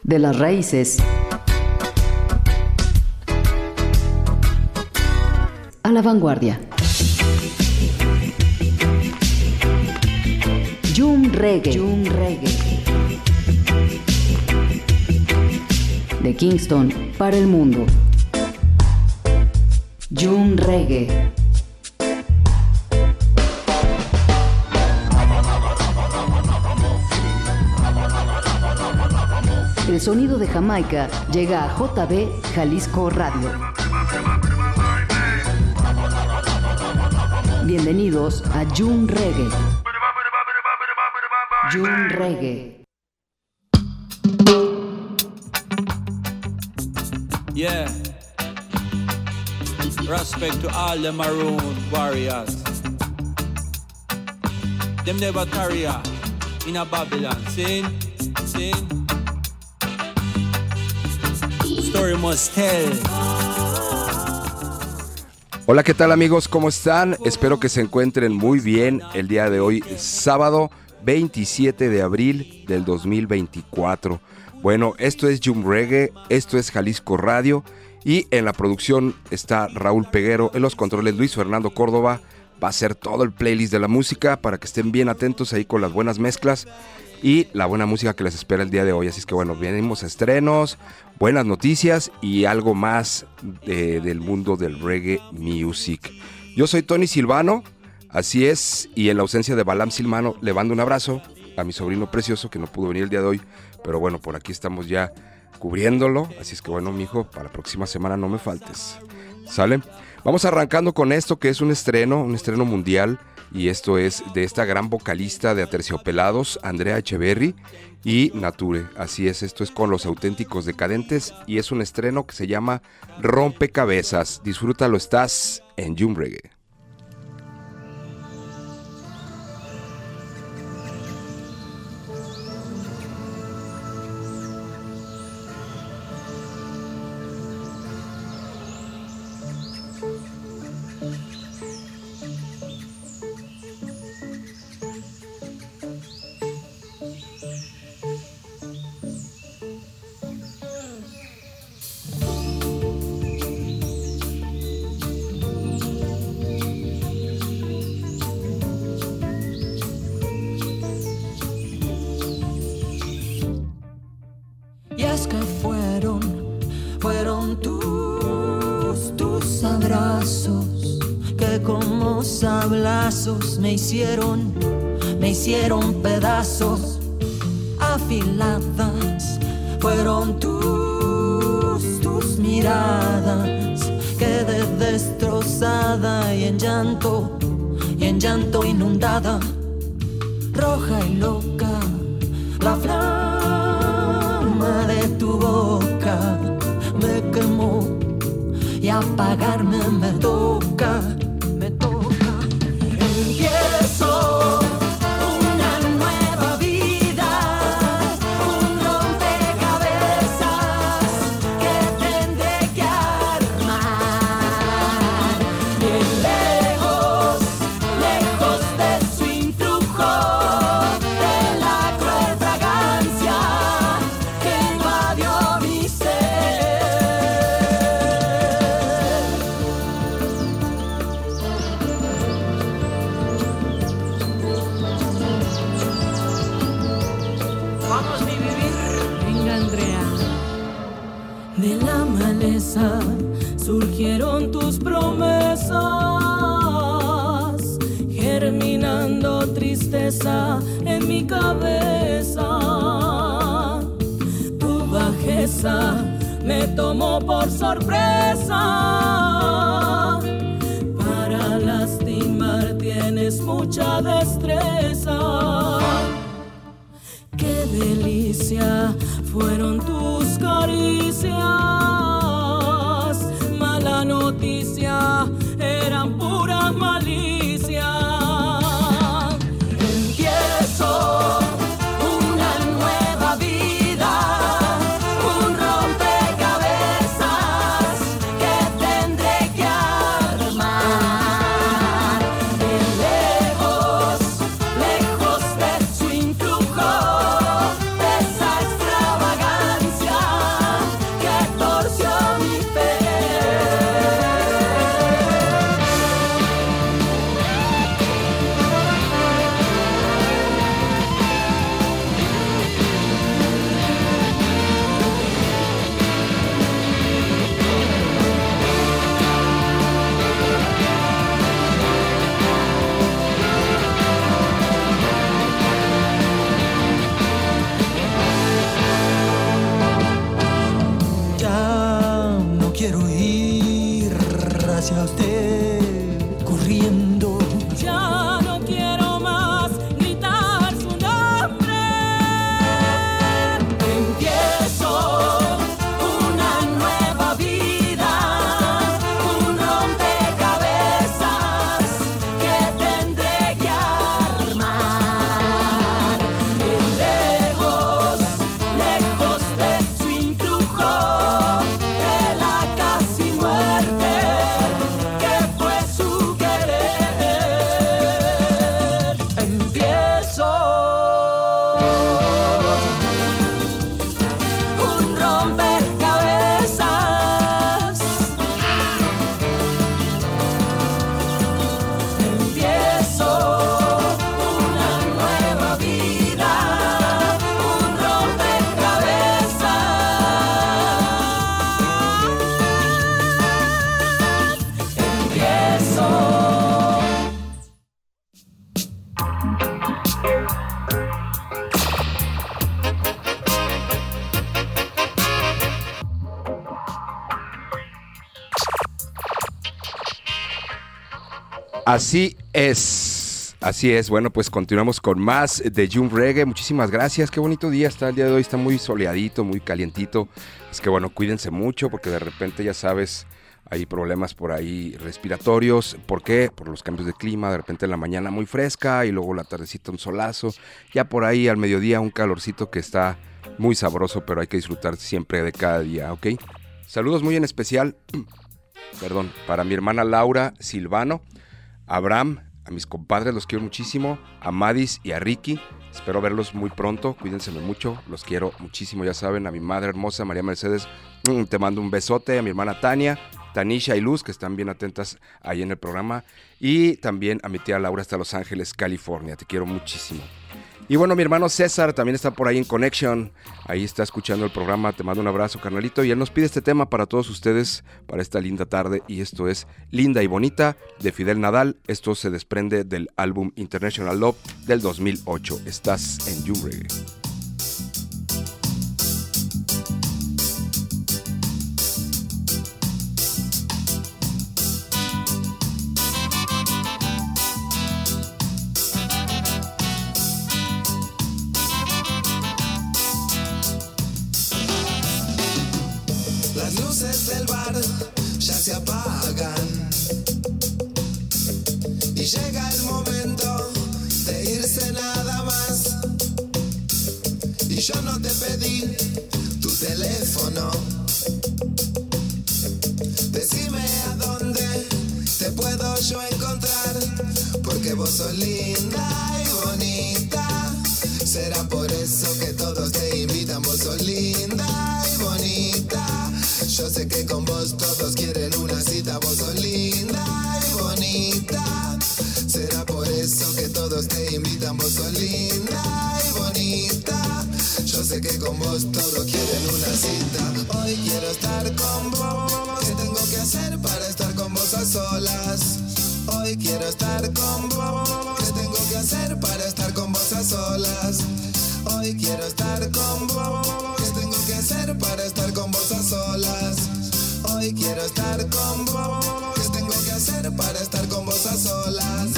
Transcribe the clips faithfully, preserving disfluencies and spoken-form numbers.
de las raíces a la vanguardia. Jum Reggae. Jum Reggae. De Kingston para el mundo. Jum Reggae. El sonido de Jamaica llega a J B Jalisco Radio. Bienvenidos a Jum Reggae. Jum Reggae. Yeah. Respect to all the maroon warriors. Them never tarry in a Babylon. Sing, sing. Story must tell. Hola, ¿qué tal amigos? ¿Cómo están? Espero que se encuentren muy bien el día de hoy, sábado veintisiete de abril del dos mil veinticuatro. Bueno, esto es Jum Reggae, esto es Jalisco Radio y en la producción está Raúl Peguero, en los controles Luis Fernando Córdoba. Va a ser todo el playlist de la música para que estén bien atentos ahí con las buenas mezclas y la buena música que les espera el día de hoy. Así es que bueno, venimos a estrenos, buenas noticias y algo más de, del mundo del reggae music. Yo soy Tony Silvano, así es, y en la ausencia de Balam Silvano le mando un abrazo a mi sobrino precioso que no pudo venir el día de hoy, pero bueno, por aquí estamos ya cubriéndolo, así es que bueno, mijo, para la próxima semana no me faltes, ¿sale? Vamos arrancando con esto que es un estreno, un estreno mundial, y esto es de esta gran vocalista de Aterciopelados, Andrea Echeverry y Nature. Así es, esto es con Los Auténticos Decadentes y es un estreno que se llama Rompecabezas. Disfrútalo, estás en Jum Reggae. Me hicieron, me hicieron pedazos, afiladas fueron tus, tus miradas. Quedé destrozada y en llanto, y en llanto inundada, roja y loca, la flama de tu boca me quemó y apagarme me toca. Empiezo una nueva vida, un rompecabezas que tendré que armar. Bien lejos, lejos de su influjo, de la cruel fragancia que invadió mi surgieron tus promesas, germinando tristeza en mi cabeza. Tu bajeza me tomó por sorpresa. Para lastimar tienes mucha destreza. Qué delicia fueron tus caricias. Mala noticia, eran pura malicia. Empiezo una nueva vida, un rompecabezas que tendré que armar. De lejos, lejos de su influjo, de esa extravagancia Así es, así es. Bueno, pues continuamos con más de Jump Reggae. Muchísimas gracias, qué bonito día está el día de hoy, está muy soleadito, muy calientito. Es que bueno, cuídense mucho porque de repente ya sabes, hay problemas por ahí respiratorios. ¿Por qué? Por los cambios de clima, de repente en la mañana muy fresca y luego la tardecita un solazo. Ya por ahí al mediodía un calorcito que está muy sabroso, pero hay que disfrutar siempre de cada día, ¿ok? Saludos muy en especial, perdón, para mi hermana Laura Silvano, a Abraham, a mis compadres, los quiero muchísimo, a Madis y a Ricky, espero verlos muy pronto, cuídense mucho, los quiero muchísimo, ya saben, a mi madre hermosa, María Mercedes, te mando un besote, a mi hermana Tania, Tanisha y Luz, que están bien atentas ahí en el programa, y también a mi tía Laura hasta Los Ángeles, California, te quiero muchísimo. Y bueno, mi hermano César también está por ahí en Connection, ahí está escuchando el programa, te mando un abrazo, carnalito, y él nos pide este tema para todos ustedes, para esta linda tarde, y esto es Linda y Bonita, de Fidel Nadal. Esto se desprende del álbum International Love del dos mil ocho. Estás en Jump Reggae. Del bar ya se apagan y llega el momento de irse nada más. Y yo no te pedí tu teléfono, decime a dónde te puedo yo encontrar, porque vos sos linda y bonita, será por eso que todos te invitan. Vos sos linda y bonita, yo sé que con vos todos quieren una cita. Vos sos linda y bonita, será por eso que todos te invitan. Vos sos linda y bonita, yo sé que con vos todos quieren una cita. Hoy quiero estar con vos, ¿qué tengo que hacer para estar con vos a solas? Hoy quiero estar con vos, ¿qué tengo que hacer para estar con vos a solas? Hoy quiero estar con vos, ¿qué tengo que hacer para estar con vos a solas? Hoy quiero estar con vos, ¿qué tengo que hacer para estar con vos a solas?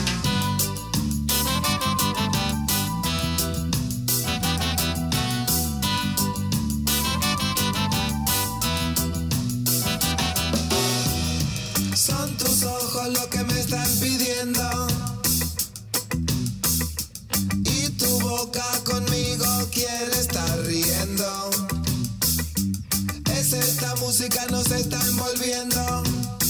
Son tus ojos lo que me están pidiendo y tu boca conmigo quiere estar riendo. Es esta música nos está envolviendo,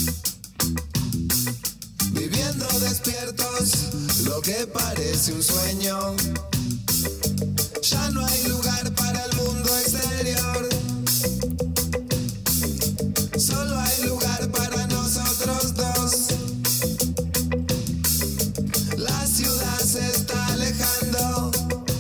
viviendo despiertos lo que parece un sueño. Ya no hay lugar para el mundo exterior, solo hay lugar para nosotros dos. La ciudad se está alejando,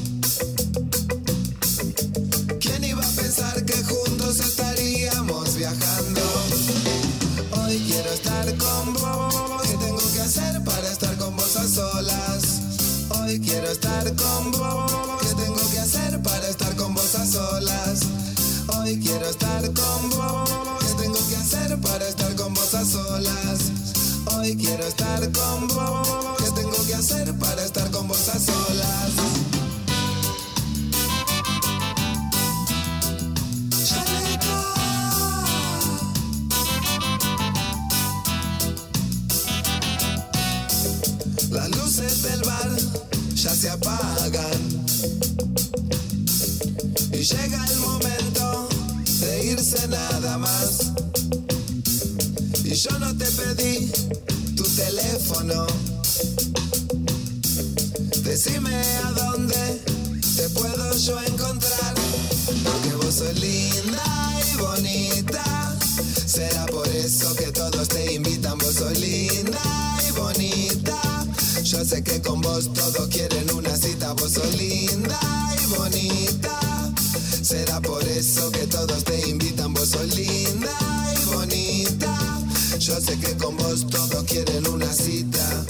¿quién iba a pensar que juntos estaríamos viajando? Hoy quiero estar con vos, ¿qué tengo que hacer para estar con vos a solas? Hoy quiero estar con vos, ¿qué tengo que hacer para estar con vos a solas? Hoy quiero estar con vos, ¿qué tengo que hacer para estar con vos a solas? Hoy quiero estar con vos, ¿qué tengo que hacer para estar con vos a solas? Las luces del bar ya se apagan y llega el momento de irse nada más. Y yo no te pedí tu teléfono, decime a dónde te puedo yo encontrar, porque vos sos linda y bonita, será por eso que todos te invitan. Vos sos linda y bonita, yo sé que con vos todos quieren una cita. Vos sos linda y bonita, será por eso que todos te invitan. Vos sos linda y bonita, yo sé que con vos todos quieren una cita.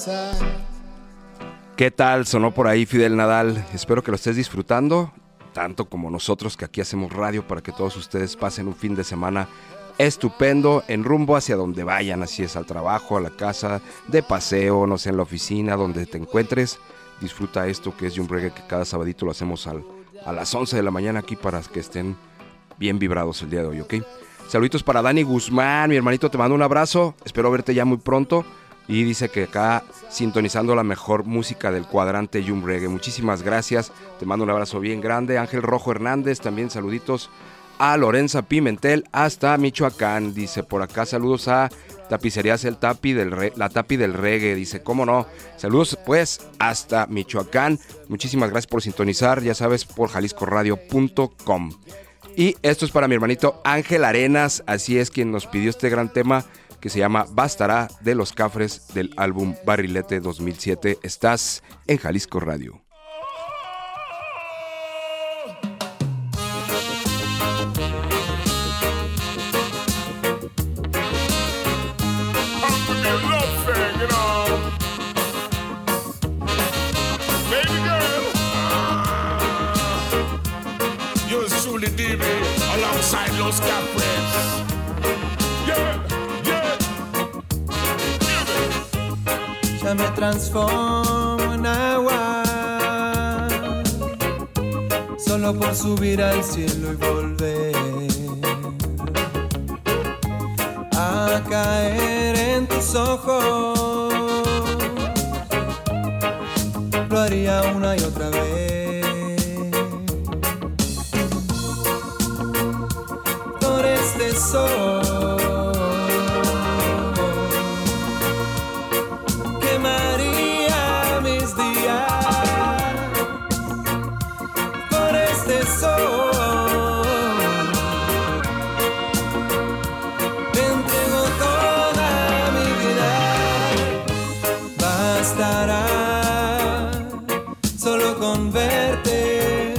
casa. ¿Qué tal? Sonó por ahí Fidel Nadal. Espero que lo estés disfrutando, tanto como nosotros que aquí hacemos radio para que todos ustedes pasen un fin de semana estupendo en rumbo hacia donde vayan, así es, al trabajo, a la casa, de paseo, no sé, en la oficina, donde te encuentres. Disfruta esto que es Jump Reggae, que cada sabadito lo hacemos al, a las once de la mañana aquí para que estén bien vibrados el día de hoy, ¿ok? Saluditos para Dani Guzmán, mi hermanito, te mando un abrazo, espero verte ya muy pronto. Y dice que acá sintonizando la mejor música del cuadrante Jump Reggae. Muchísimas gracias, te mando un abrazo bien grande. Ángel Rojo Hernández, también saluditos a Lorenza Pimentel hasta Michoacán. Dice por acá saludos a Tapicerías El Tapi del Re, la Tapi del Reggae. Dice, ¿cómo no? Saludos pues hasta Michoacán. Muchísimas gracias por sintonizar, ya sabes, por jalisco radio punto com. Y esto es para mi hermanito Ángel Arenas, así es, quien nos pidió este gran tema que se llama Bastará, de Los Cafres, del álbum Barrilete dos mil siete. Estás en Jalisco Radio. Alongside Los Cafres. Yeah, yeah. Ya me transformo en agua, solo por subir al cielo y volver a caer en tus ojos. Lo haría una y otra vez. Este sol quemaría mis días por este sol. Te entrego toda mi vida. Bastará solo con verte.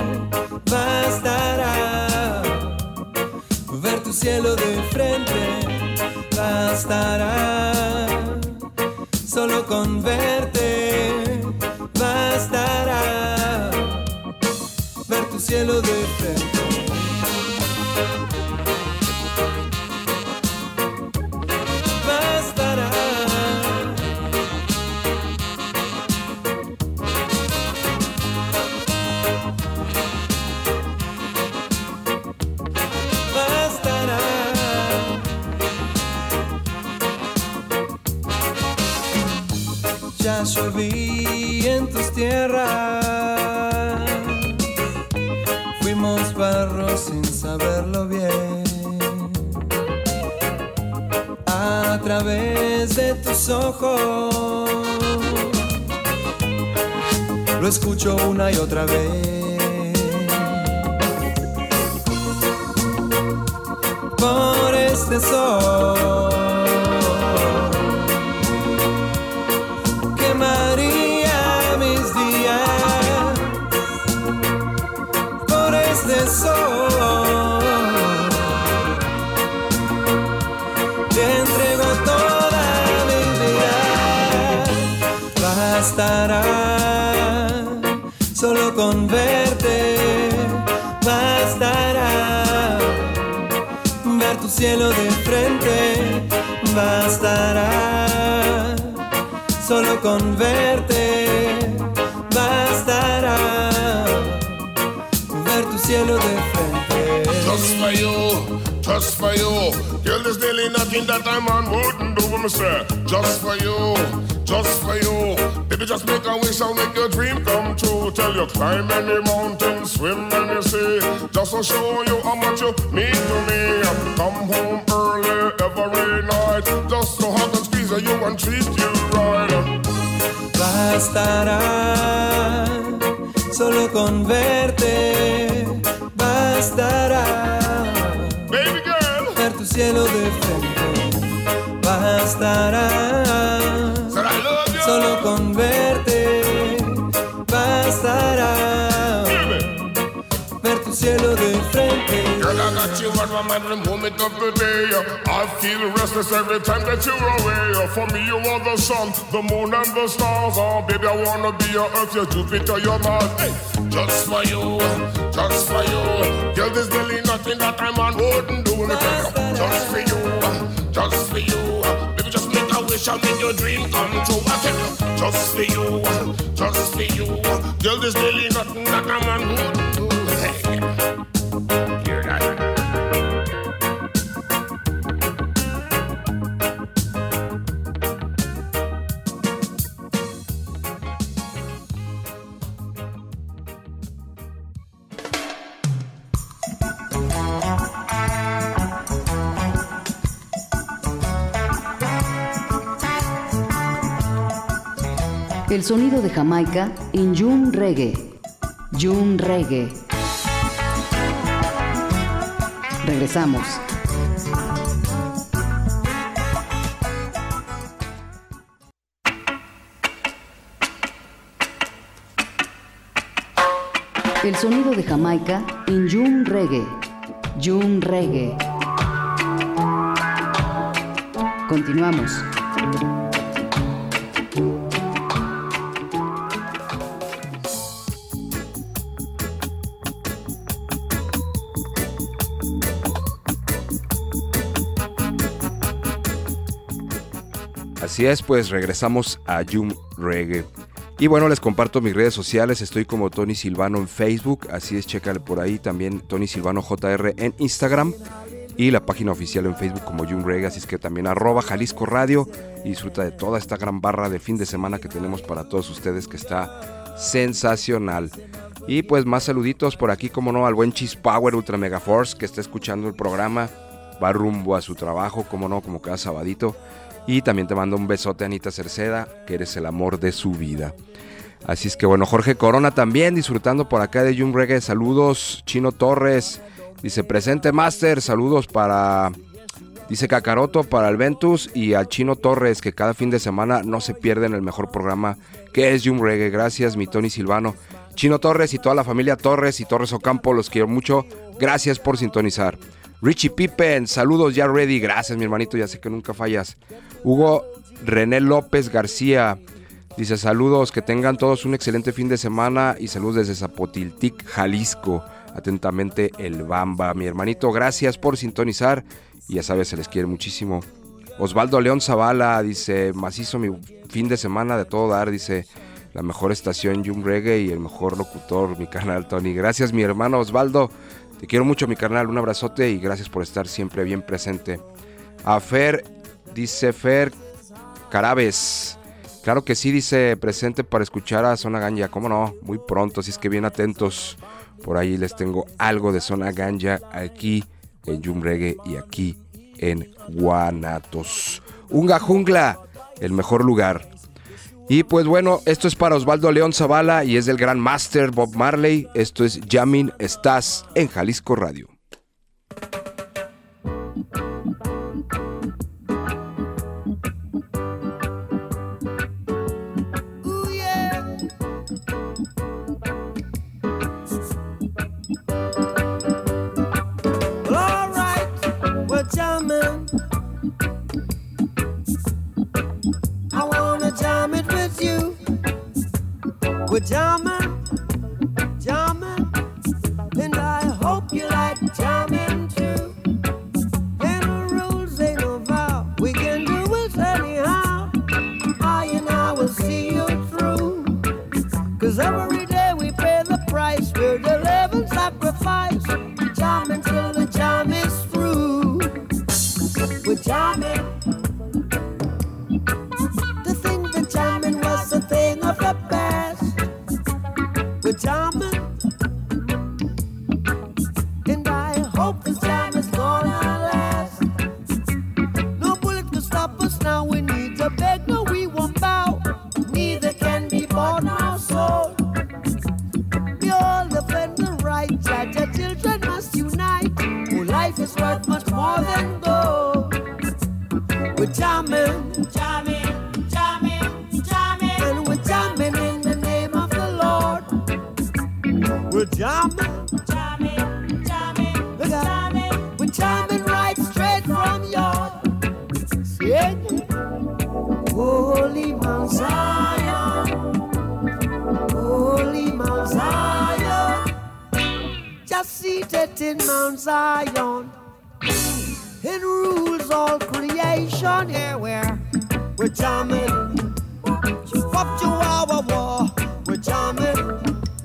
Bastará ver tu cielo de frente, bastará solo con verte, bastará ver tu cielo de frente. Bastará. Ya lloví en tus tierras, fuimos barro sin saberlo bien. A través de tus ojos lo escucho una y otra vez. Por este sol quemaría mis días por este sol. Te entrego toda mi vida. Bastará solo con verte. Bastará ver tu cielo de frente. Bastará solo con verte, bastará ver tu cielo de frente. Just for you, just for you. Girl, there's really nothing that a man wouldn't do, me say. Just for you, just for you. Baby, just make a wish and make your dream come true. Tell you climb any mountain, swim any sea. Just to show you how much you mean to me. Come home early every night, just to hug and squeeze you and treat you right. Bastará solo con verte, bastará Baby girl, ver tu cielo de frente, bastará said I love you. Solo con verte, bastará Baby. ver tu cielo de frente. Girl, I got you got my mind the moment of the day. I feel restless every time that you're away. For me, you are the sun, the moon, and the stars. Oh, baby, I wanna be your Earth, your Jupiter, your Mars. Hey, just for you, just for you. Girl, there's really nothing that I'm on wouldn't do. Just for you, just for you. Baby, just make a wish and make your dream come true. I tell you, just for you, just for you. Girl, there's really nothing that I'm on wouldn't do. Hey, hear that? El sonido de Jamaica en Jum Reggae. Jum Reggae. Regresamos. El sonido de Jamaica en Jum Reggae. Jum Reggae. Continuamos. Así es, pues regresamos a Jum Reggae. Y bueno, les comparto mis redes sociales. Estoy como Tony Silvano en Facebook. Así es, chécale por ahí. También Tony Silvano J R en Instagram. Y la página oficial en Facebook como Jum Reggae. Así es que también arroba Jalisco Radio. Y disfruta de toda esta gran barra de fin de semana que tenemos para todos ustedes, que está sensacional. Y pues más saluditos por aquí, como no, al buen Cheese Power Ultra Mega Force, que está escuchando el programa. Va rumbo a su trabajo, como no, como cada sabadito. Y también te mando un besote, Anita Cerceda, que eres el amor de su vida. Así es que bueno, Jorge Corona también disfrutando por acá de Jum Reggae. Saludos, Chino Torres. Dice, presente Master, saludos para, dice Cacaroto, para el Ventus y al Chino Torres, que cada fin de semana no se pierden el mejor programa que es Jum Reggae. Gracias, mi Tony Silvano. Chino Torres y toda la familia Torres y Torres Ocampo, los quiero mucho. Gracias por sintonizar. Richie Pippen, saludos ya ready. Gracias, mi hermanito, ya sé que nunca fallas. Hugo René López García dice, saludos, que tengan todos un excelente fin de semana y saludos desde Zapotiltic, Jalisco. Atentamente, el Bamba. Mi hermanito, gracias por sintonizar y ya sabes, se les quiere muchísimo. Osvaldo León Zavala dice, macizo mi fin de semana de todo dar, dice, la mejor estación Jum Reggae y el mejor locutor, mi carnal Tony. Gracias, mi hermano Osvaldo. Te quiero mucho, mi carnal, un abrazote y gracias por estar siempre bien presente. A Fer, dice Fer Carabes, claro que sí, dice, presente para escuchar a Zona Ganja, cómo no, muy pronto, así es que bien atentos, por ahí les tengo algo de Zona Ganja aquí en Jum Reggae y aquí en Guanatos. Unga Jungla, el mejor lugar. Y pues bueno, esto es para Osvaldo León Zavala y es del gran Master Bob Marley. Esto es Jamming Estás en Jalisco Radio. Ooh, yeah. Well, all right, we're jamming. I wanna jam it with you. We're jamming, jamming, and I hope you like jamming too. Ain't no rules, ain't no vow, we can do it anyhow. I and I will see you through. Cause every day we pay the price, we're the living sacrifice. Jamming till the jam is through. We're jamming. Jamming was a thing of the past. We're jamming, and I hope this jam is gonna last. No bullet can stop us now. We need to beg, no, we won't bow. Neither can be bought nor sold. We all defend the right. Judge, our children must unite. Oh, life is worth much more than gold. We're jamming, jamming. Jamming in the name of the Lord. We're jamming, jamming, jamming, jamming. We're jamming. in Mount Zion. It rules all creation. Yeah, we're, we're jamming. Up to our war, we're jamming.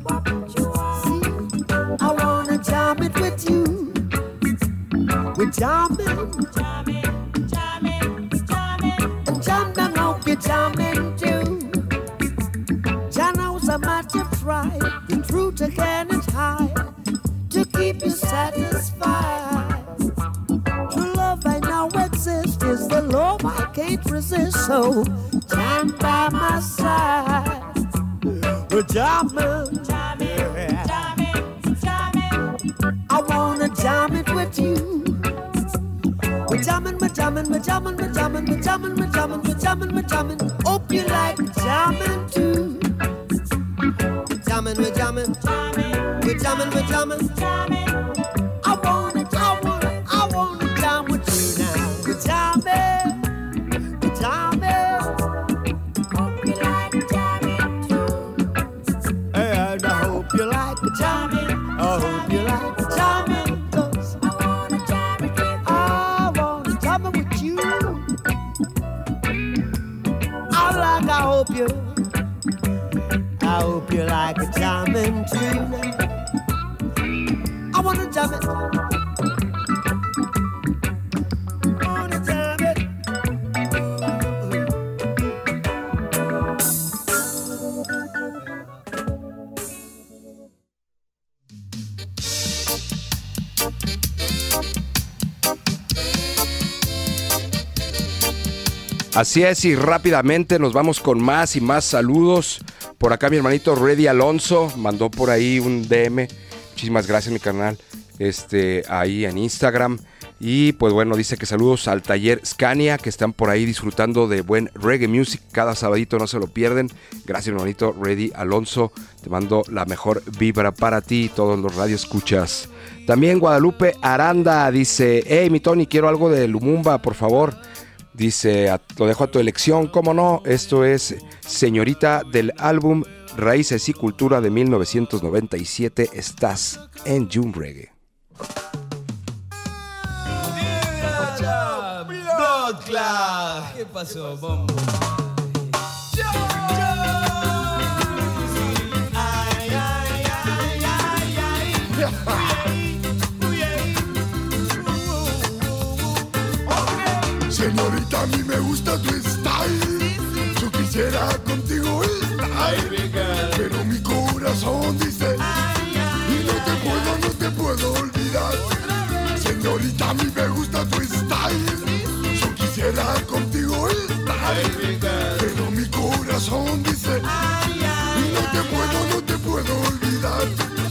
See, I wanna jam it with you. We're jamming. Jamming, jamming, jamming. And jam down, hope you're jamming too. Jano's a matter of pride. The truth I cannot hide. To keep you satisfied. True love I know exists. Is the love I can't resist. So jam by my side. We're jamming, jamming, jamming, jamming. I wanna jam it with you. We're jamming, we're jamming, we're jamming, we're jamming, we're jamming, we're jamming, we're jamming, we're jamming. Hope you like jamming too. We're jamming, we're jamming, we're jamming, we're jamming. I wanna, I wanna, I wanna jam with you now. We're jamming, we're jamming. Hope you like jamming too. And I hope you like jamming. I hope you like jamming. 'Cause I wanna jam it with you. I wanna jam it with you. I like, I hope you. I hope you like a jamming too. I wanna jam it. I wanna jam it. Así es, y rápidamente nos vamos con más y más saludos. Por acá mi hermanito Reddy Alonso mandó por ahí un D M. Muchísimas gracias, mi carnal. Este, ahí en Instagram. Y pues bueno, dice que saludos al taller Scania, que están por ahí disfrutando de buen reggae music. Cada sabadito no se lo pierden. Gracias, mi hermanito Reddy Alonso. Te mando la mejor vibra para ti y todos los radioescuchas. También Guadalupe Aranda dice: hey, mi Tony, quiero algo de Lumumba, por favor. Dice, a, lo dejo a tu elección, ¿cómo no? Esto es Señorita del álbum Raíces y Cultura de mil novecientos noventa y siete. Estás en Jum Reggae. Blood Club. ¿Qué pasó, bombo? Señorita, a mí me gusta tu style. Yo quisiera contigo estar, pero mi corazón dice: y no te puedo, no te puedo olvidar. Señorita, a mí me gusta tu style. Yo quisiera contigo estar, pero mi corazón dice: y no te puedo, no te puedo olvidar.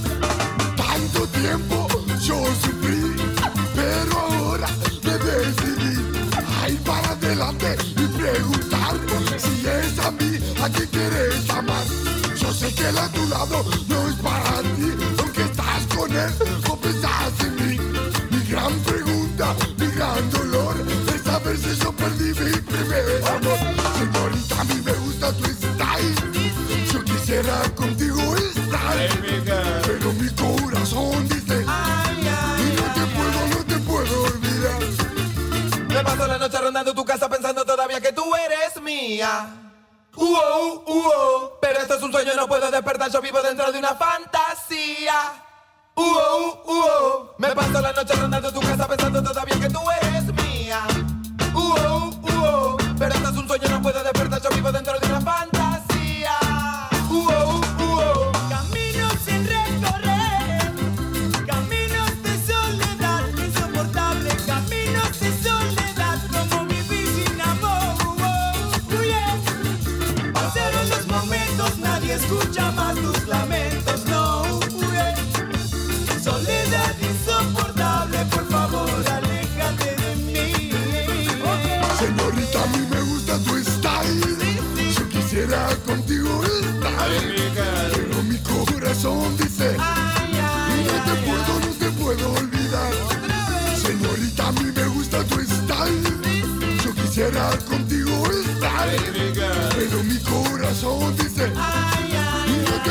Tanto tiempo yo sufrí, pero ahora me decidí a ir para adelante y preguntar si es a mí a quien quieres amar. Yo sé que el a tu lado no es para ti, aunque estás con él o pensás en mí. Mi gran pregunta, mi gran dolor es saber si yo perdí mi primer amor. Señorita, a mí me gusta tu style. Yo quisiera contigo estar, pero mi corazón dice: y no te puedo, no te puedo olvidar. Me paso la noche rondando tu casa pensando todavía que tú eres mía. Uh -oh, uh -oh. Pero esto es un sueño, no puedo despertar, yo vivo dentro de una fantasía. Uh -oh, uh -oh. Me paso la noche rondando tu casa pensando todavía que tú eres mía. Uh -oh, uh -oh. Pero esto es un sueño, no puedo despertar, yo vivo dentro de una fantasía. Uh -oh, uh -oh. Caminos sin recorrer, caminos de soledad insoportable, caminos de soledad como vivir sin amor. Uh, yeah. Pasaron los momentos, nadie escucha más tus lamentos, no. Uh, yeah. Soledad insoportable, por favor, aléjate de mí. Okay. Señorita, a mí me gusta tu style. Yo quisiera contigo estar, pero mi corazón dice: y no te puedo, no te puedo olvidar. Señorita, a mí me gusta tu style. Yo quisiera contigo estar, pero mi corazón dice: y no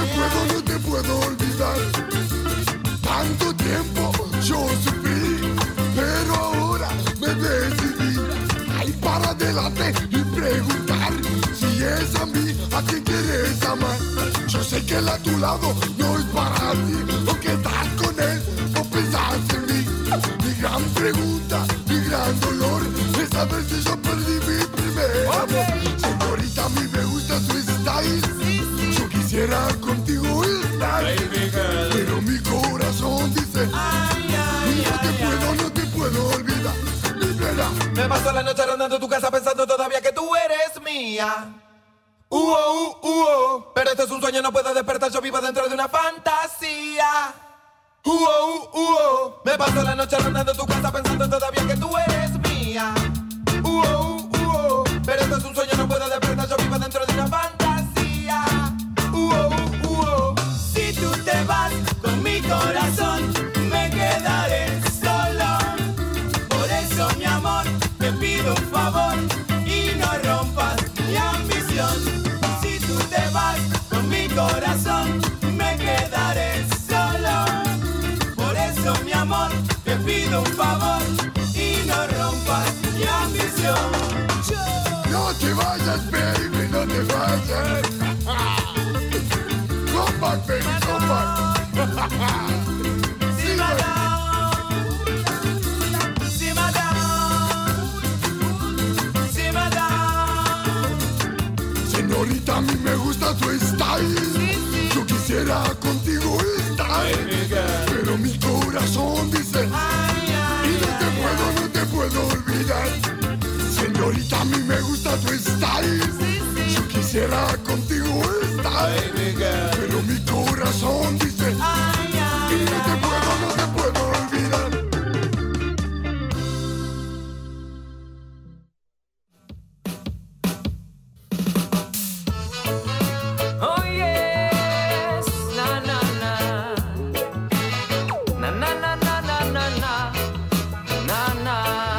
quieres a mí, a quién quieres amar. Yo sé que el a tu lado no es para ti, porque estás con él o pensás en mí. Mi gran pregunta, mi gran dolor es saber si yo perdí mi primer amor. Señorita, a mí me gusta tu style. Yo quisiera contigo estar, pero mi corazón dice, no te puedo, no te puedo olvidar. Me paso la noche rondando tu casa pensando todavía que tú eres mía. Uh, oh, uh, uh, oh. Pero esto es un sueño, no puedo despertar, yo vivo dentro de una fantasía. Uh, oh, uh, oh. Me paso la noche rondando tu casa pensando todavía que tú eres mía. Uh, oh, uh, oh. Pero esto es un sueño, no puedo despertar, yo vivo dentro de una fantasía. Uh, oh, uh, oh. Si tú te vas con mi corazón, me quedaré solo. Por eso, mi amor, te pido un favor y no rompas mi ambición. Si tú te vas con mi corazón, me quedaré solo. Por eso, mi amor, te pido un favor y no rompas mi ambición. No te vayas, baby, no te vayas. Come back, baby, come back. Sí, madame. Sí, madame. Sí, madame. Señorita, a mí me gusta tu style. Yo quisiera contigo estar, pero mi corazón dice, y no te puedo, no te puedo olvidar. Señorita, a mí me gusta tu style. Yo quisiera contigo estar, pero mi corazón dice, y no te puedo, no te puedo olvidar. Oh yes, na na na, na na na na na na na, na na.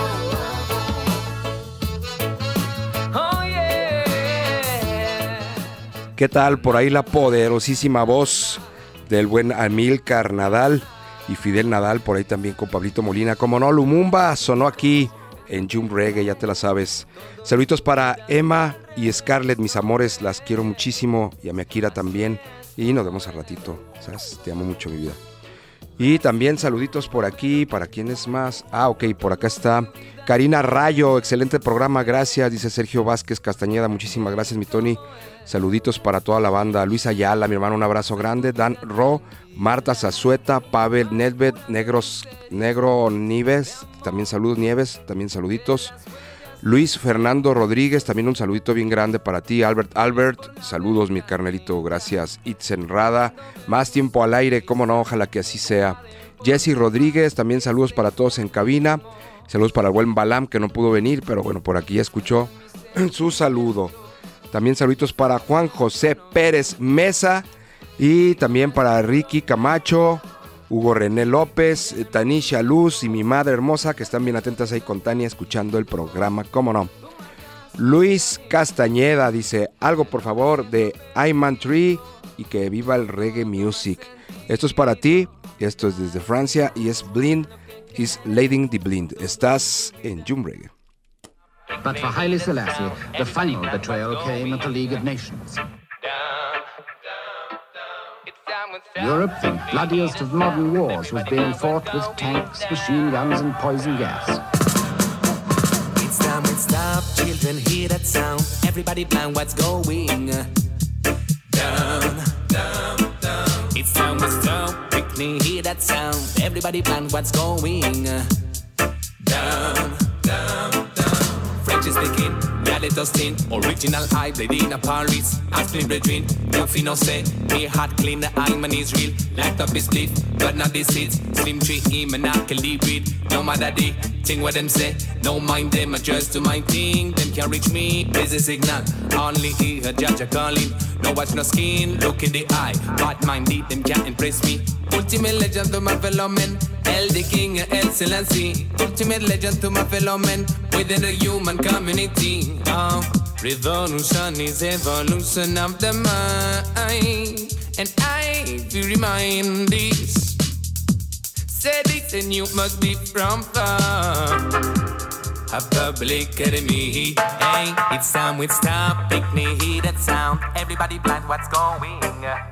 Oh yeah. ¿Qué tal? Por ahí la poderosísima voz del buen Amílcar Nadal y Fidel Nadal, por ahí también con Pablito Molina. Como no, Lumumba sonó aquí en Jump Reggae, ya te la sabes. Saluditos para Emma y Scarlett, mis amores, las quiero muchísimo, y a mi Akira también, y nos vemos al ratito, ¿sabes? Te amo mucho, mi vida. Y también saluditos por aquí, ¿para quiénes más? Ah, ok, por acá está Karina Rayo, excelente programa, gracias, dice Sergio Vázquez Castañeda, muchísimas gracias, mi Tony. Saluditos para toda la banda, Luis Ayala, mi hermano, un abrazo grande, Dan Ro, Marta Zazueta, Pavel Nedved, Negros, Negro Nieves, también saludos Nieves, también saluditos. Luis Fernando Rodríguez, también un saludito bien grande para ti. Albert Albert, saludos mi carnelito, gracias. Itzen Rada, más tiempo al aire, cómo no, ojalá que así sea. Jesse Rodríguez, también saludos para todos en cabina. Saludos para el buen Balam, que no pudo venir, pero bueno, por aquí ya escuchó su saludo. También saluditos para Juan José Pérez Mesa y también para Ricky Camacho, Hugo René López, Tanisha Luz y mi madre hermosa, que están bien atentas ahí con Tania escuchando el programa, cómo no. Luis Castañeda dice, algo por favor de Ayman Tree y que viva el reggae music. Esto es para ti, esto es desde Francia y es Blind is Leading the Blind. Estás en Jump Reggae. But for Haile Selassie, the final betrayal came at the League of Nations. Europe, the bloodiest of modern wars, was being fought with tanks, machine guns and poison gas. It's time we stop, children hear that sound. Everybody plan what's going down, down, down. It's time we stop, quickly hear that sound. Everybody plan what's going down, down, down. French is speaking, yeah, let us in. Original high blade in a Paris. Ask me between, nothing no say. Me hot clean, the Ayman is real. Light up his split, but not this is. Slim tree, him and I can live with. No matter the thing what them say. No mind them, I just do my thing. Them can't reach me, there's a signal. Only hear a judge a calling. No watch no skin, look in the eye. Bad minded, them can't impress me. Ultimate legend to my fellow men. El the King Excellency. Ultimate legend to my fellow men within the human community. Oh, revolution is evolution of the mind, and I will remind this. Say this and you must be from far. a public enemy. Hey, it's time we stop, pick me, hear that sound. Everybody blind, what's going down,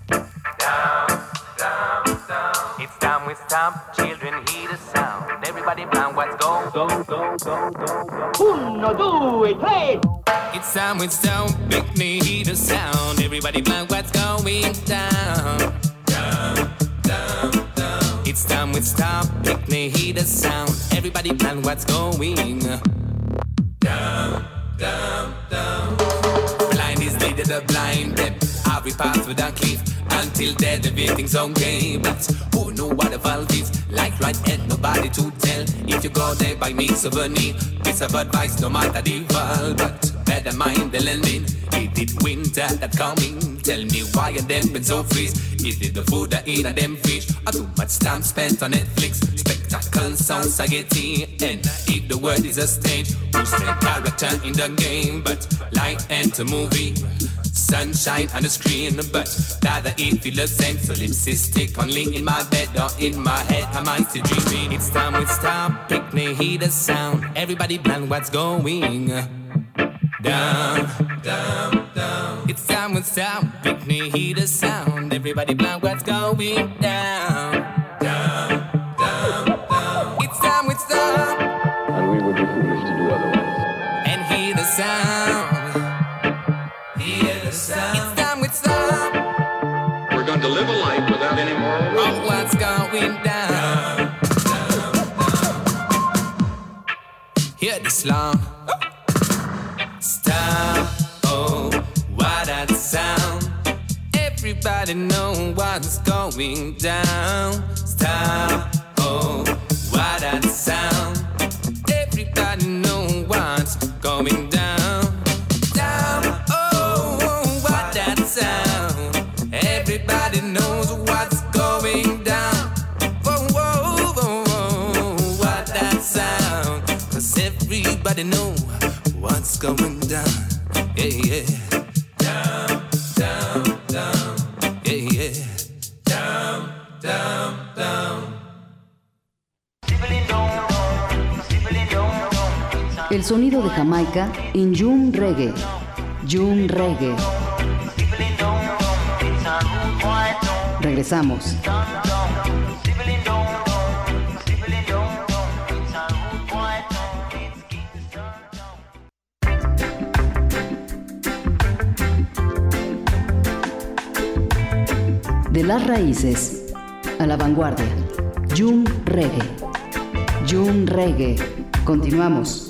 down, down. It's time we stop, children, hear the sound. Everybody blind, what's going go, go, go, go, go. Uno, due, tre. It's time we stop, pick me, hear the sound. Everybody blind, what's going down, down, down, down. It's time we stop, pick me, hear the sound. Everybody blind, what's going down, down, down. Blind is leading the blind, dead. We pass with a cliff until dead, everything's okay. But who know what the valve is? Like right and nobody to tell. If you go there by me souvenir, piece of advice no matter the valve. But better mind the landing. Is it winter that coming? Tell me why you them been so freeze. Is it the food that eat of them fish? Or too much time spent on Netflix? Spectacle sounds I get in. And if the world is a stage, who's main character in the game? But light enter movie, sunshine on the screen, but rather it feel the same. So lipstick only in my bed or in my head. Am I still dreaming? It's time we stop, pick me, hear the sound. Everybody blind, what's going down, down, down. It's time we stop, pick me, hear the sound. Everybody blind, what's going down, down, down, down. It's time we stop, and we would be foolish to do otherwise, and hear the sound. It's time we stop. We're going to live a life without any moral rules. Oh, what's going down? down, down. Hear this song. Stop. Oh, what that sound. Everybody know what's going down. Stop. Oh, what that sound. Everybody know what's going down. Everybody knows what's going down. Whoa, whoa, whoa, whoa, what that sound. Cause everybody knows what's going down. Yeah, yeah. Down, down, down. Yeah, yeah. Down, down, down. El sonido de Jamaica en June Reggae. June Reggae. Regresamos. De las raíces a la vanguardia. June Reggae. June Reggae. Continuamos.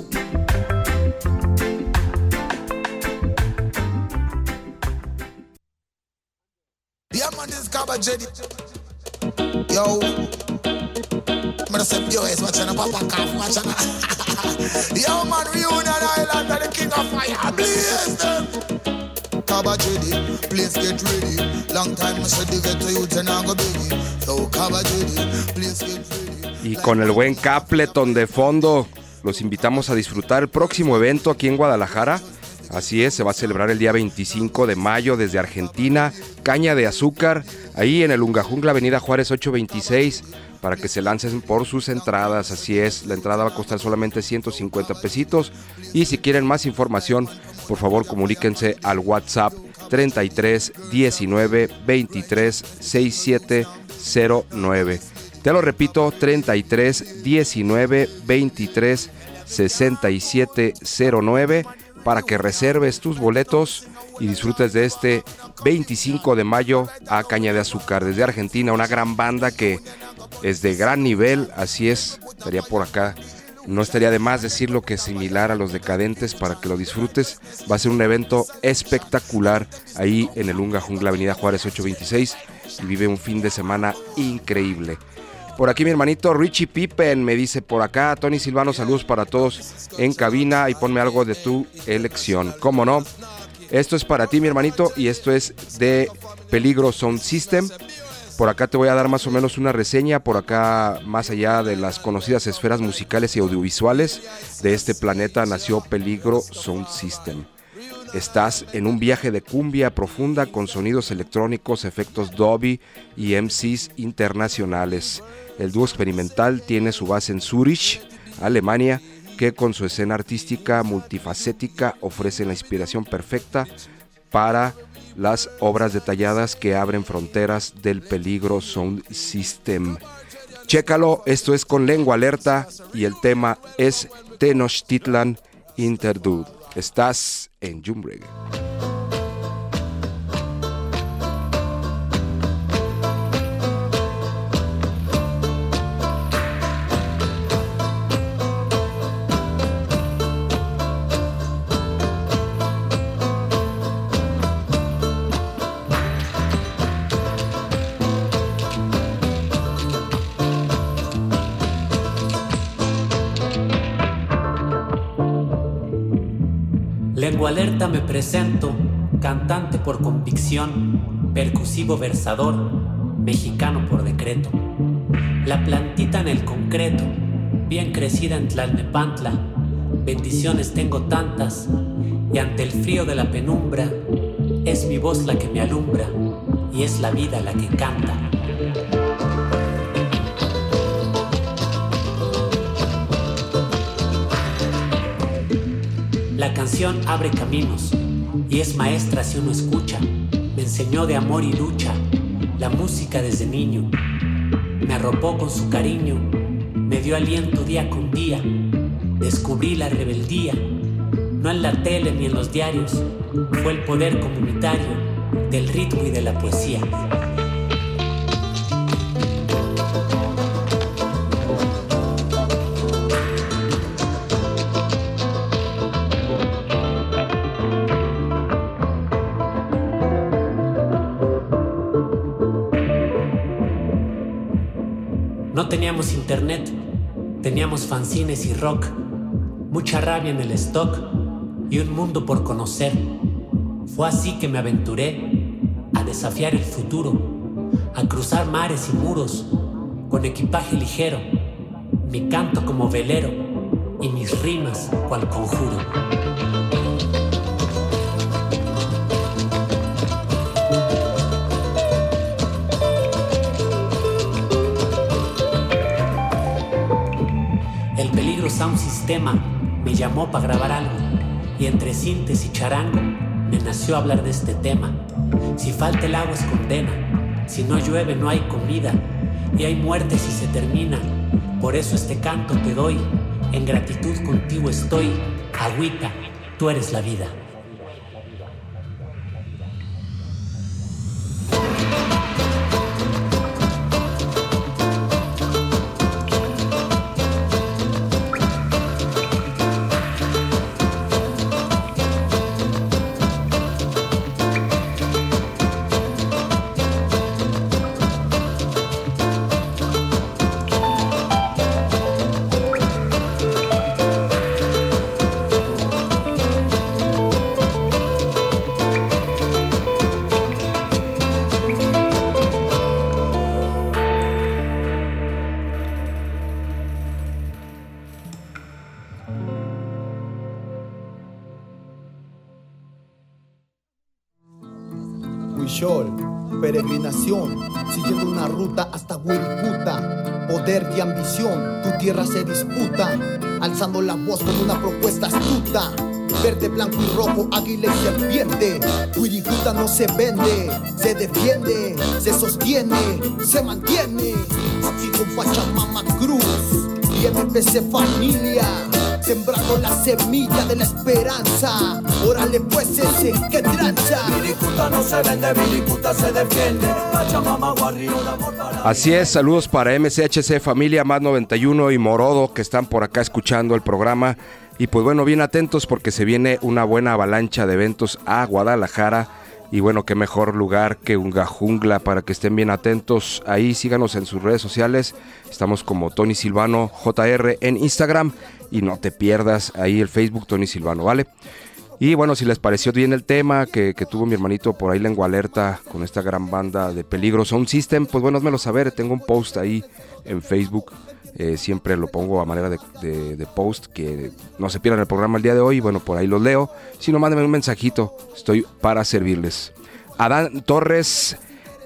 Yo, I'm gonna say, yo, it's watching a papa calf, watching a yo, man, Reunion Island, the king of fire, blaze them. Kaba Jedi, please get ready. Long time I said to get to you, then I go baby. So Kaba Jedi, please get ready. Y con el buen Capleton de fondo, los invitamos a disfrutar el próximo evento aquí en Guadalajara. Así es, se va a celebrar el día veinticinco de mayo desde Argentina, Caña de Azúcar, ahí en el Ungajungla, Avenida Juárez ocho veintiséis, para que se lancen por sus entradas. Así es, la entrada va a costar solamente ciento cincuenta pesitos, y si quieren más información, por favor comuníquense al WhatsApp treinta y tres diecinueve veintitrés sesenta y siete cero nueve. Te lo repito, treinta y tres diecinueve veintitrés sesenta y siete cero nueve, para que reserves tus boletos y disfrutes de este veinticinco de mayo a Caña de Azúcar. Desde Argentina, una gran banda que es de gran nivel, así es, estaría por acá. No estaría de más decirlo que es similar a los Decadentes, para que lo disfrutes. Va a ser un evento espectacular ahí en el Ungajungla, Avenida Juárez ocho veintiséis, y vive un fin de semana increíble. Por aquí mi hermanito Richie Pippen me dice por acá: Tony Silvano, saludos para todos en cabina y ponme algo de tu elección. ¿Cómo no? Esto es para ti, mi hermanito, y esto es de Peligro Sound System. Por acá te voy a dar más o menos una reseña, por acá, más allá de las conocidas esferas musicales y audiovisuales de este planeta, nació Peligro Sound System. Estás en un viaje de cumbia profunda con sonidos electrónicos, efectos Dolby y M Cs internacionales. El dúo experimental tiene su base en Zurich, Alemania, que con su escena artística multifacética ofrecen la inspiración perfecta para las obras detalladas que abren fronteras del Peligro Sound System. Chécalo, esto es con Lengua Alerta y el tema es Tenochtitlan Interlude. Estás en Jump Reggae. Lengua Alerta me presento, cantante por convicción, percusivo versador, mexicano por decreto. La plantita en el concreto, bien crecida en Tlalnepantla, bendiciones tengo tantas, y ante el frío de la penumbra, es mi voz la que me alumbra, y es la vida la que canta. La canción abre caminos y es maestra si uno escucha. Me enseñó de amor y lucha la música desde niño. Me arropó con su cariño, me dio aliento día con día. Descubrí la rebeldía, no en la tele ni en los diarios. Fue el poder comunitario del ritmo y de la poesía. No teníamos internet, teníamos fanzines y rock, mucha rabia en el stock y un mundo por conocer. Fue así que me aventuré a desafiar el futuro, a cruzar mares y muros con equipaje ligero, mi canto como velero y mis rimas cual conjuro. Sound Sistema me llamó para grabar algo y entre cintes y charango me nació hablar de este tema. Si falta el agua es condena, si no llueve no hay comida y hay muerte si se termina. Por eso este canto te doy, en gratitud contigo estoy. Agüita, tú eres la vida. Peregrinación, siguiendo una ruta hasta Wirikuta. Poder y ambición, tu tierra se disputa, alzando la voz con una propuesta astuta. Verde, blanco y rojo, águila y serpiente. Wirikuta no se vende, se defiende, se sostiene, se mantiene. Aquí con Pachamama Cruz y M P C Familia, sembrando la semilla de la esperanza. Órale pues ese, que tranza. Wirikuta no se vende, Wirikuta se defiende. Pachamama Guarrio, la mortala. Así es, saludos para M C H C Familia, Más noventa y uno y Morodo, que están por acá escuchando el programa. Y pues bueno, bien atentos porque se viene una buena avalancha de eventos a Guadalajara. Y bueno, qué mejor lugar que Unga Jungla para que estén bien atentos. Ahí síganos en sus redes sociales. Estamos como Tony Silvano J R en Instagram. Y no te pierdas ahí el Facebook Tony Silvano, ¿vale? Y bueno, si les pareció bien el tema que, que tuvo mi hermanito por ahí Lengua Alerta con esta gran banda de Peligro Sound System, pues bueno, házmelo saber. Tengo un post ahí en Facebook. Eh, siempre lo pongo a manera de, de, de post, que no se pierdan el programa el día de hoy. Bueno, por ahí los leo. Si no, mándenme un mensajito, estoy para servirles. Adán Torres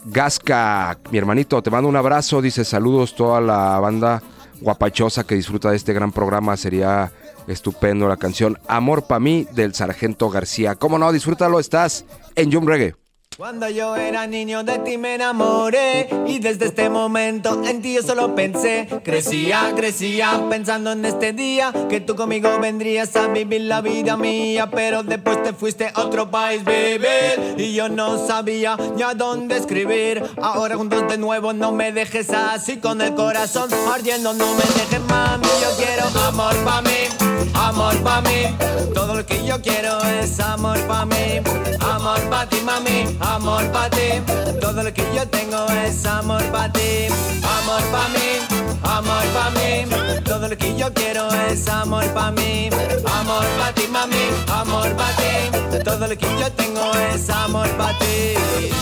Gasca, mi hermanito, te mando un abrazo. Dice saludos toda la banda guapachosa que disfruta de este gran programa. Sería Estupendo la canción Amor Pa' Mí del Sargento García. ¿Cómo no? Disfrútalo, estás en Jum Reggae. Cuando yo era niño de ti me enamoré y desde este momento en ti yo solo pensé. Crecía, crecía pensando en este día que tú conmigo vendrías a vivir la vida mía. Pero después te fuiste a otro país, bebé, y yo no sabía ni a dónde escribir. Ahora juntos de nuevo, no me dejes así con el corazón ardiendo. No me dejes, mami, yo quiero amor pa' mí, amor pa' mí. Todo lo que yo quiero es amor pa' mí, amor pa' ti, mami. Amor pa' ti, todo lo que yo tengo es amor pa' ti. Amor pa' mí, amor pa' mí, todo lo que yo quiero es amor pa' mí. Amor pa' ti, mami, amor pa' ti, todo lo que yo tengo es amor pa' ti.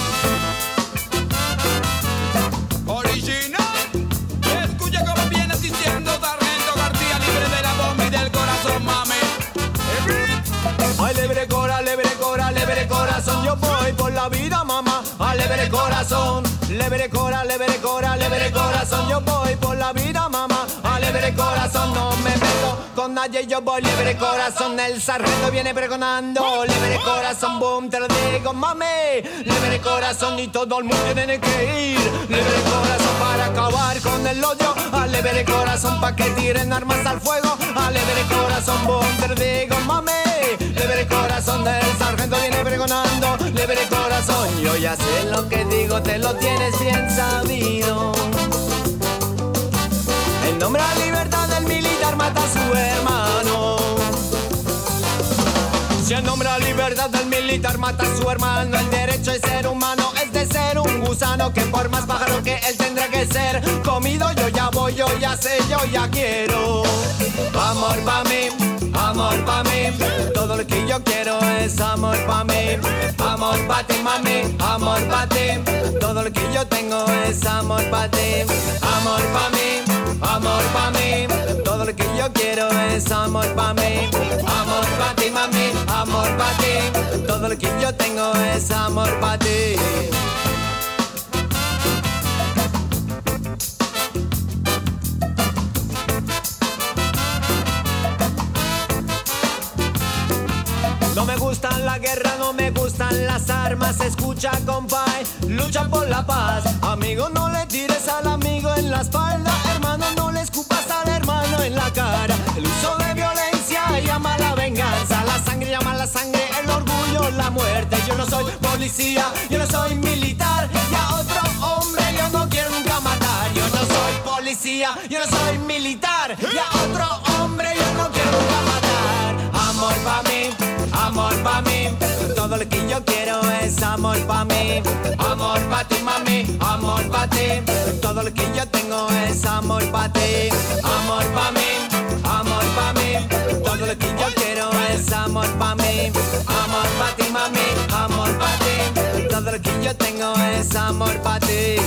Original, escucha como vienes diciendo Sargento García, libre de la bomba y del corazón, mami. Ay, libre cora, libre cora, libre corazón, yo voy por la vida, mamá. Ay, libre corazón, libre cora, libre cora, libre corazón, yo voy por la vida, mamá. Ay, libre corazón, no me meto con nadie, yo voy libre corazón. El sargento viene pregonando, libre corazón, boom, te lo digo, mami. Libre corazón y todo el mundo tiene que ir. Libre corazón para acabar con el odio. Ay, libre corazón pa' que tiren armas al fuego. Ay, libre corazón, boom, te lo digo, mami. Libre corazón del sargento viene pregonando, libre corazón, yo ya sé lo que digo, te lo tienes bien sabido. En nombre a libertad del militar mata a su hermano. Si en nombre a libertad del militar mata a su hermano, el derecho de ser humano es de ser un gusano que por más pájaro que él tendrá que ser comido. Yo ya voy, yo ya sé, yo ya quiero amor pa' mí, amor pa' mí, todo lo que yo quiero es amor pa' mí. Amor pa' ti, mami, amor pa' ti, todo lo que yo tengo es amor pa' ti. Amor pa' mí, amor pa' mí, todo lo que yo quiero es amor pa' mí. Amor pa' ti, mami, amor pa' ti, todo lo que yo tengo es amor pa' ti. No me gustan la guerra, no me gustan las armas. Escucha, compay, lucha por la paz. Amigo, no le tires al amigo en la espalda. Hermano, no le escupas al hermano en la cara. El uso de violencia llama a la venganza. La sangre llama a la sangre, el orgullo, la muerte. Yo no soy policía, yo no soy militar. Y a otro hombre yo no quiero nunca matar. Yo no soy policía, yo no soy militar. Y a otro hombre yo no quiero nunca matar. Amor pa' mí, amor pa' mí, todo lo que yo quiero es amor pa' mí. Amor pa' ti, mami, amor pa' ti, todo lo que yo tengo es amor pa' ti. Amor pa' mí, amor pa' mí, todo lo que yo quiero es amor pa' mí. Amor pa' ti, mami, amor pa' ti, todo lo que yo tengo es amor pa' ti.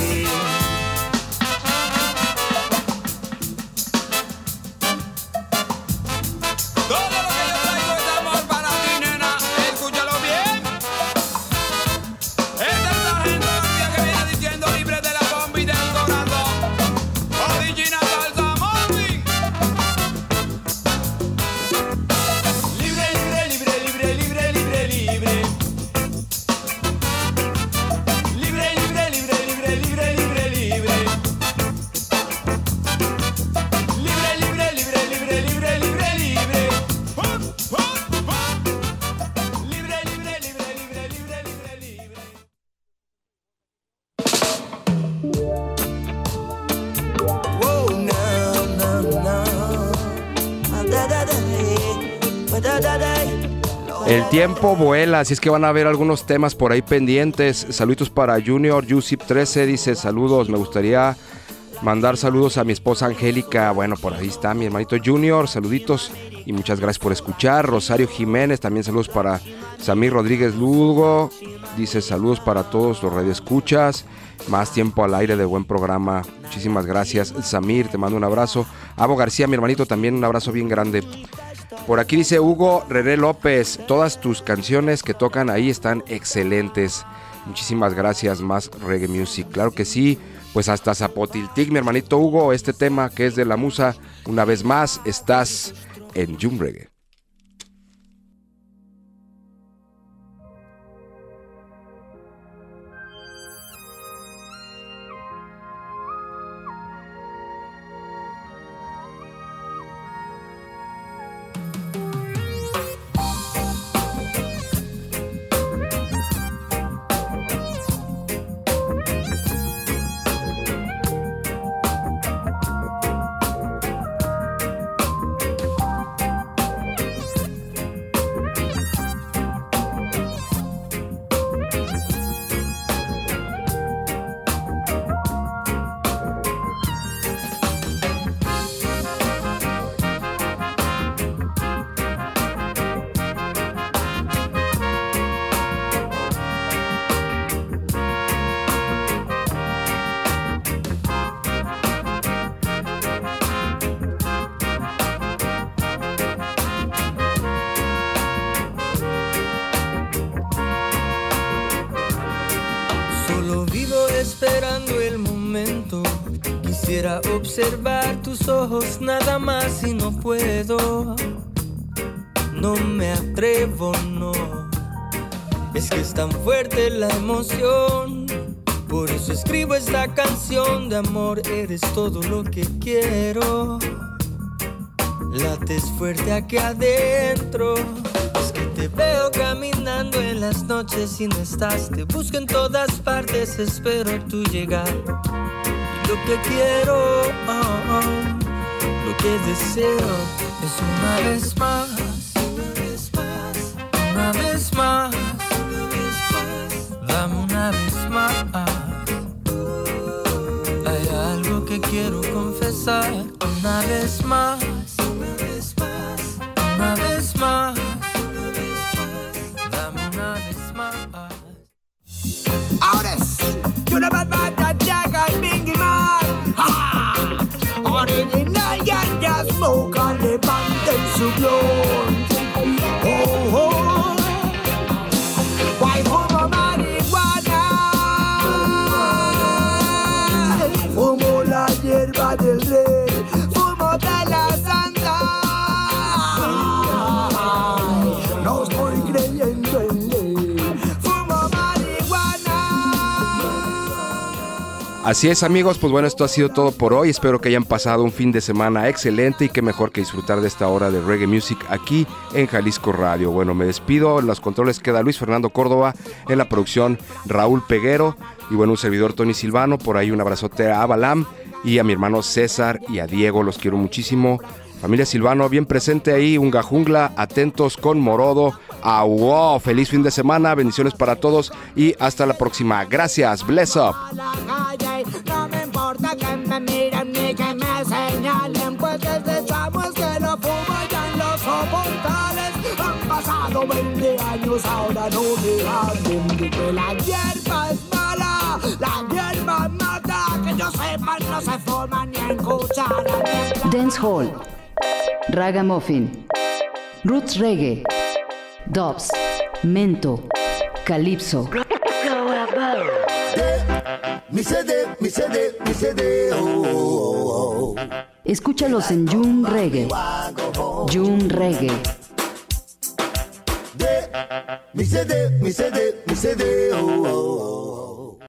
El tiempo vuela, así es que van a ver algunos temas por ahí pendientes. Saludos para Junior, Yusip trece, dice saludos, me gustaría mandar saludos a mi esposa Angélica. Bueno, por ahí está mi hermanito Junior, saluditos y muchas gracias por escuchar. Rosario Jiménez, también saludos para Samir Rodríguez Lugo, dice saludos para todos los radioescuchas. Más tiempo al aire de buen programa, muchísimas gracias Samir, te mando un abrazo. Abo García, mi hermanito, también un abrazo bien grande. Por aquí dice Hugo Reré López, todas tus canciones que tocan ahí están excelentes. Muchísimas gracias, más reggae music. Claro que sí, pues hasta Zapotiltic, mi hermanito Hugo, este tema que es de la musa, una vez más, estás en Jum Reggae. Esperando el momento, quisiera observar tus ojos nada más y no puedo, no me atrevo, no, es que es tan fuerte la emoción, por eso escribo esta canción de amor, eres todo lo que quiero, lates fuerte aquí adentro. Te veo caminando en las noches y no estás. Te busco en todas partes, espero tu llegar. Y lo que quiero, oh, oh, lo que deseo es una vez más, una vez más, una vez más, una vez más. Dame una vez más. Hay algo que quiero confesar. Una vez más, una vez más, una vez más. Ahora es una barbata jaga y Biggie Man. ¡Ja! Original ganja smoke, levanten su blon. Oh, oh. Guay fumo marihuana, fumo la hierba del rey, fumo de la santa. No estoy creyendo en ley. Así es, amigos, pues bueno, esto ha sido todo por hoy. Espero que hayan pasado un fin de semana excelente y qué mejor que disfrutar de esta hora de Reggae Music aquí en Jalisco Radio. Bueno, me despido, en los controles queda Luis Fernando Córdoba, en la producción Raúl Peguero y bueno, un servidor Tony Silvano, por ahí un abrazote a Balam y a mi hermano César y a Diego, los quiero muchísimo. Familia Silvano, bien presente ahí, Unga Jungla, atentos con Morodo. Ah, wow, feliz fin de semana, bendiciones para todos y hasta la próxima. Gracias, bless up. No me importa que me miren ni que me señalen, pues desde chamos que lo fumo ya en los soportales. Han pasado veinte años, ahora no me hablen de que la hierba es mala, la hierba mata, que yo sepa no se forma ni en cuchara. Dancehall, Ragamuffin, Roots Reggae, Dubs, Mento, Calypso. Mi C D, mi C D, mi C D, oh, oh, oh. Escúchalos en Jum Reggae. Jum Reggae. Mi C D, mi C D, mi C D, oh, oh, oh.